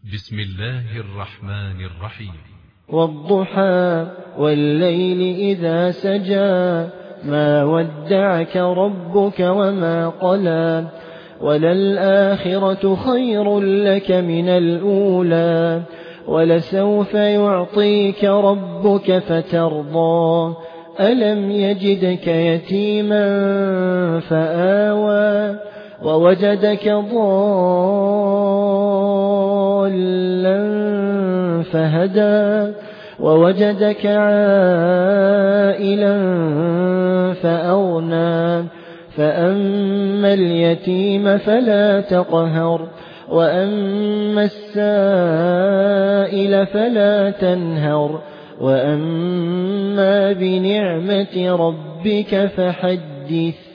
بسم الله الرحمن الرحيم. والضحى والليل إذا سجى ما ودعك ربك وما قلى وللآخرة خير لك من الأولى ولسوف يعطيك ربك فترضى ألم يجدك يتيما فآوى ووجدك ضالا فهدى ووجدك عائلا فأغنى فأما اليتيم فلا تقهر وأما السائل فلا تنهر وأما بنعمة ربك فحدث.